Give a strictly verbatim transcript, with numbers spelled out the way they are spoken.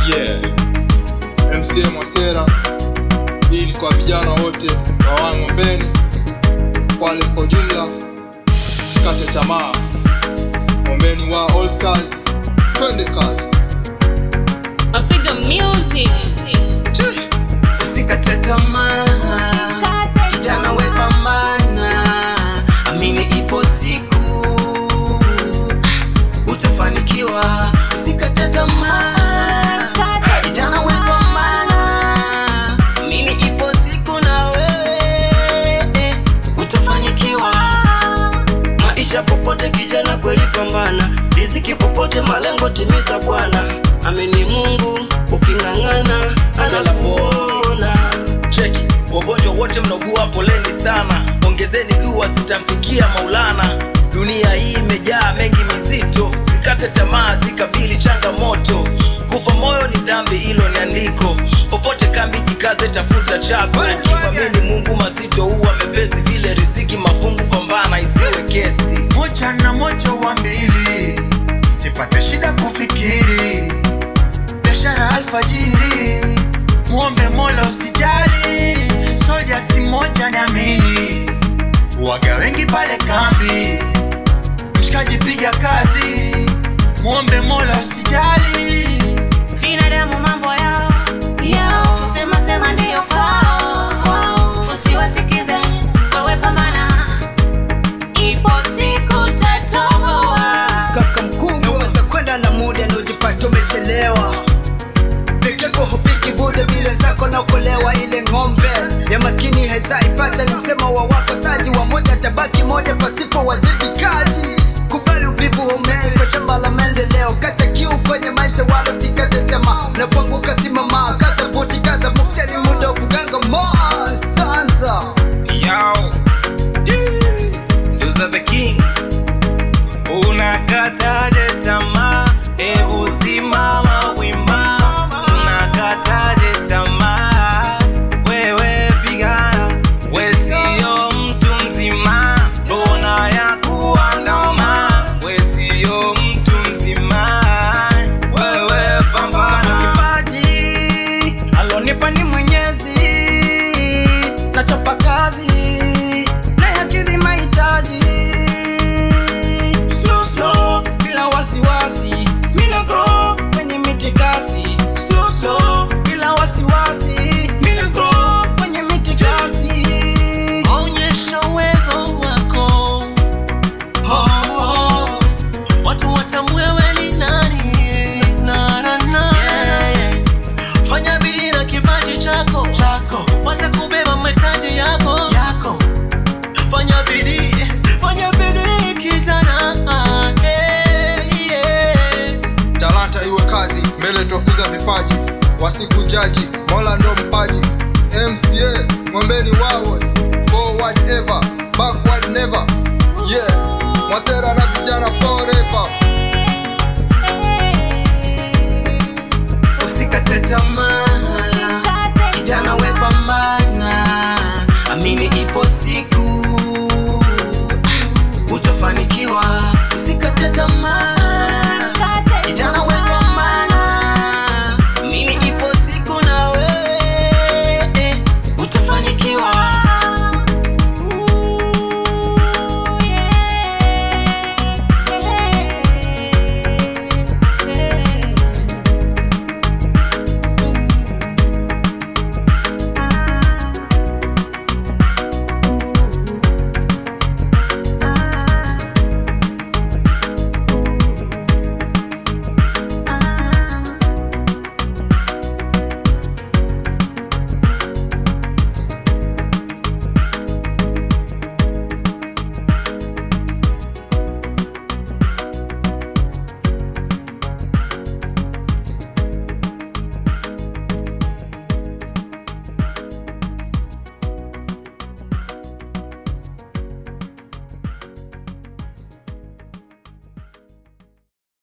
Yeah, M C A Mwasera. Hii ni kwa vijana wote wa Wang'ombeni, Kwale kwa jumla. Usikate tamaa, Ng'ombeni wa All Stars, twende kazi. Mapiga music. Usikate tamaa, kijana we pambana, amini ipo siku utafanikiwa. Usikate tamaa, kijana we pambana, amini ipo siku na wewe utafanikiwa. Maisha popote kijana kweli pambana, riziki popote malengo timiza bwana. Amini Mungu ukingangana analapona. Cheki, wagonjwa wote mnogua poleni sana, ongezeni dua sitamfikia Maulana. Dunia hii imejaa mengi mizito, sikate tamaa zikabili changamoto. Kufa moyo ni dhambi, hilo ni andiko. Popote kambi jikaze tafuta chako. Ukimwamini Mungu mazito huwa mepesi, vile riziki mafungu pambana isiwe kesi. Moja na moja wa mbili, sipate shida kufikiri. Biashara alfajiri, muombe Mola usijali. Soja si moja niamini, waga wengi pale kambi. Mshikaji piga kazi, muombe Mola usijali. Binadamu mambo yao yao, sema sema ndiyo kwao. Usiwasikize, wewe pambana, ipo siku tatoboa. Kaka mkubwa, naweza kwenda na muda na ujipate umechelewa. Pekeko hufiki bude vile zako na kulewa. Ile ng'ombe ya maskini haizaipacha, ni msemo wa wakosaji. Wa moja tabaki moja pasipo wajibikaji. Kubali uvivu umei kwa shamba la maendeleo. Kata kiu kwenye maisha walo sikate tamaa. Unapoanguka simama, kaza buti kaza mukja, ni muda wa kuganga moa sansa. Yo, Loser the King. Unakataje tamaa, ebu simama wima. Unakataje tamaa, wewe pigana. We sio mtu mzima, mbona ya kuandama. We sio mtu mzima, wewe pambana. Kipaji alonipa ni Mwenyezi, nachapa kazi na yakidhi mahitaji. Slow slow bila wasiwasi, mina grow kwenye mitikasi. Slow slow bila wasiwasi, mina grow kwenye mitikasi. Onyesha uwezo wako, oh, oh. Watu watambue wewe ni nani. Na, na, na. Yeah, yeah. Fanya bidii na kipaji chako, chako. Watakubeba mahitaji yako, yako. Fanya bidii, fanya bidii kijana, yeah, yeah. Talanta iwe kazi, mbele tukuza vipaji. Wasikujaji, Mola ndo mpaji. M C A Ng'ombeni wao, forward ever, backward never. Yeah, Mwasera na vijana forward.